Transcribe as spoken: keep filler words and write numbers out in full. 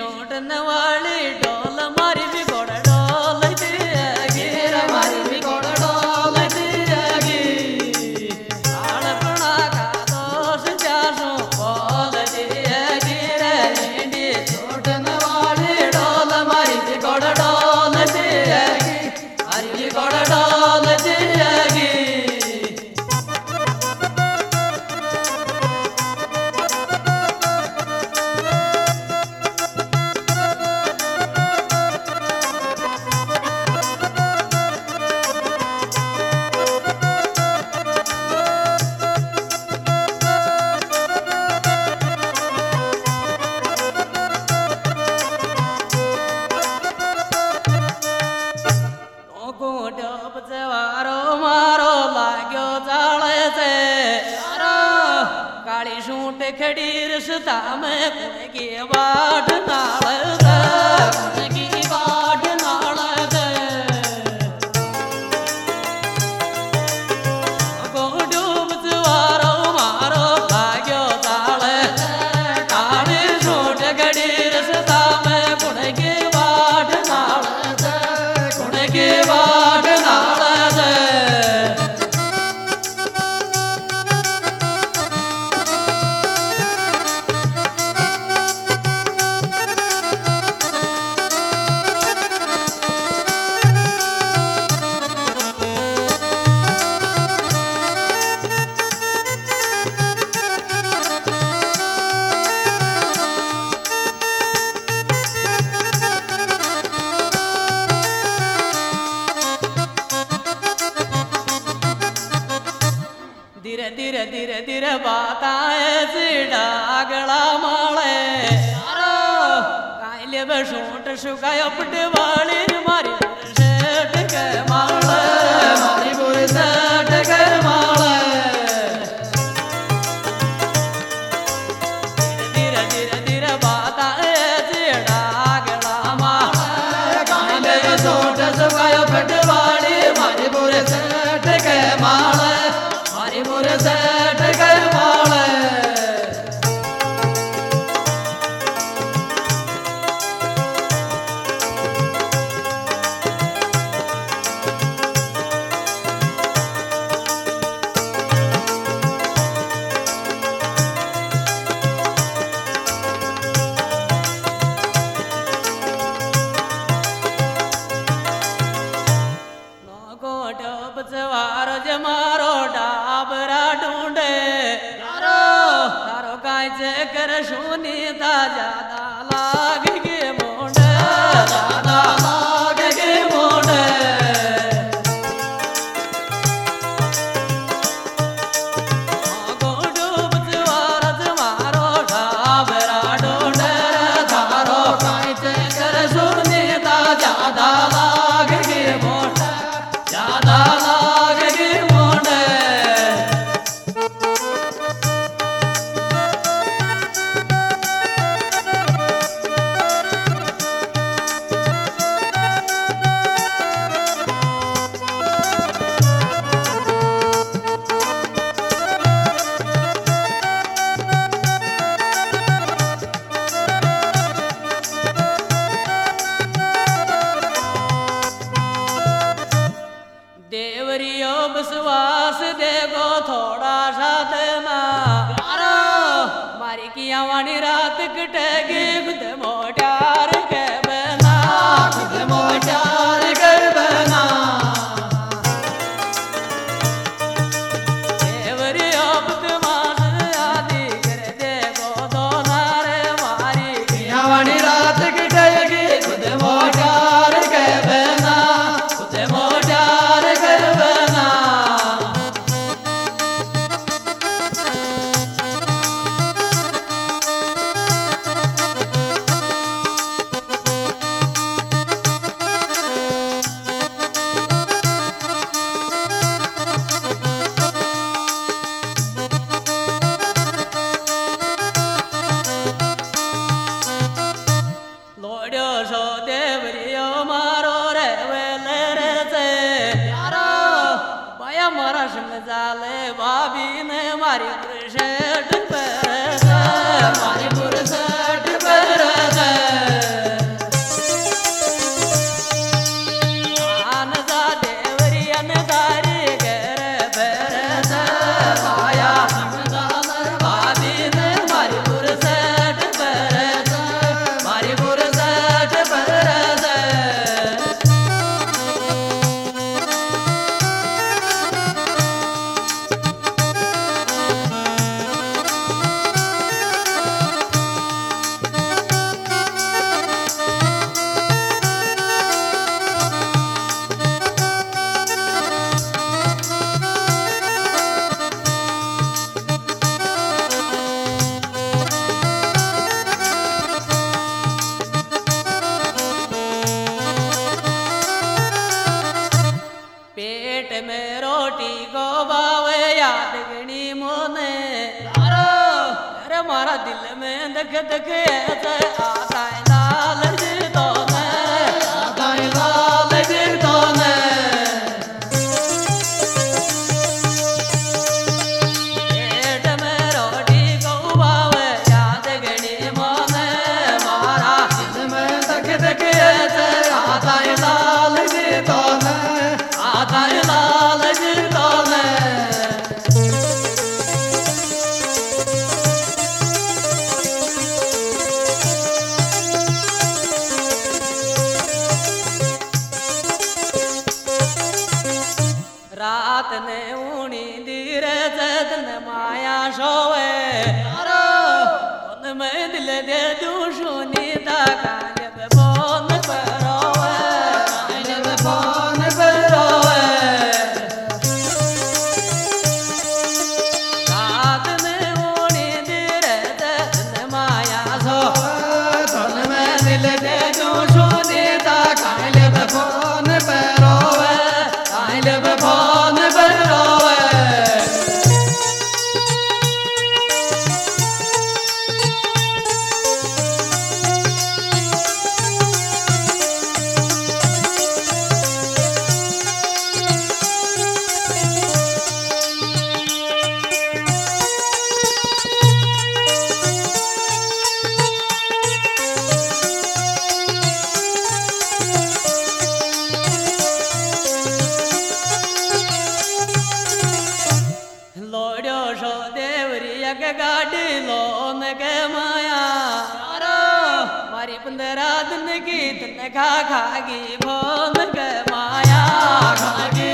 छोटन वाली डोल मारी भी गोड़ डोल दिएगी रे मारी भी गोड़ डोल दिएगी आलपना का दोष जासू बोल दिएगी रे नींदी छोटन वाली डोल मारी भी गोड़ डोल दिएगी मारी भी गोड़ डोल दिएगी मारो लाग्यो जाले से काली सूट खड़ी रिश्ता में कुण की बाट नाल कुण की बाट नाल को डूब सवारो मारो लाग्यो जाले काली सूट खड़ी रिश्ता में कुण की बाट नाल कुण की बाट नाल धीरे धीरे धीरे धीरे बात आए सीढ़ा अगला माले कायले बसूट सुखायो पटवाली मारी सेठ के माले मारी बुरी सेठ के माले धीरे धीरे धीरे बात आए सीढ़ा अगला माले कायले बसूट सुखायो पटवाली मारी बुरी सेठ के माले मोरे सेठ के माले सवार जमारो डाबरा ढूंढे तारो कांचे कर सुनी ता ज्यादा लाग गे मोंडे ज्यादा लाग गे मोंडे को डूब सवार जमारो डाबरा ढूंढे तारो कांचे कर सुनी ता ज्यादा लाग गे मोंडे ज्यादा देवरियो विश्वास देखो थोड़ा सा देना मारी किया वाणी रात कटेगी खुद मोटार के बना खुद मोटार कर बना देवरियो विश्वास आदि कर देखो दो नारे मारी किया वाणी रात कटेगी खुद मोटार के बना खुद मोटार कर बना जाले भाभी ने मारी पुरसेट पर मारी पुरसेट पर दख दख ऐसे आता है लाल जिर्दों में आता है लाल जिर्दों में पेट में रोटी को बावे याद गणी मोने मारा इसमें दख दख ऐसे आता है लाल जिर्दों में आता है लाल जिर्दों में रात ने ऊनी धीरे जतन माया सोवे तन में दिल दे दुशुनी ता काले बोन परोवे काले बोन परोवे रात ने ऊनी धीरे जतन माया सोवे तन में दिल दे दुशुनी ता काले बोन परोवे काले बोन परोवे लोड्यो शो देवरी एक गाड़ी लोन के माया मारी पंद्रह दिन की तन खा खागी फोन के माया खागी